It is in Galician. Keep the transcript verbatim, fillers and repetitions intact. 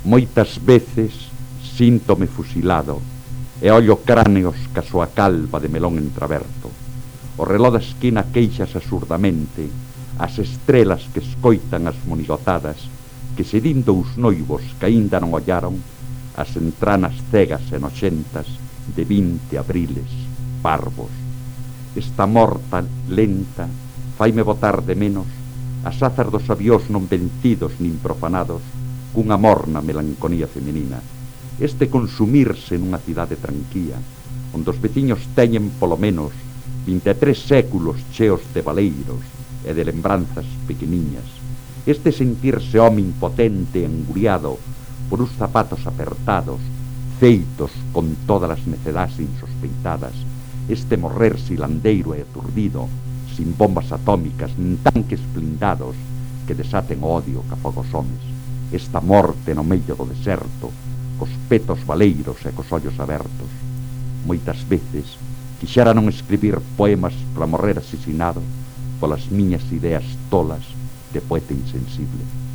Moitas veces síntome fusilado e ollo cráneos ca súa calva de melón entraberto. O reló da esquina queixas absurdamente as estrelas que escoitan as monigotadas que se din dous noivos que aínda non ollaron as entranas cegas e noxentas de vinte abriles parvos. Esta morta lenta faime botar de menos as azas dos avións non vencidos nin profanados cunha morna melancolía femenina. Este consumirse nunha cidade tranquila, onde os veciños teñen polo menos vinte e tres séculos cheos de valeiros e de lembranzas pequeniñas. Este sentirse home impotente e enguriado por uns zapatos apertados, feitos con todas as necedades insospeitadas. Este morrer silandeiro e aturdido, sin bombas atómicas nin tanques blindados que desaten o odio que afoga os homes. Esta morte no medio do deserto, cos petos valeiros e cos ollos abertos. Moitas veces quixera non escribir poemas para morrer asesinado polas miñas ideas tolas de poeta insensible.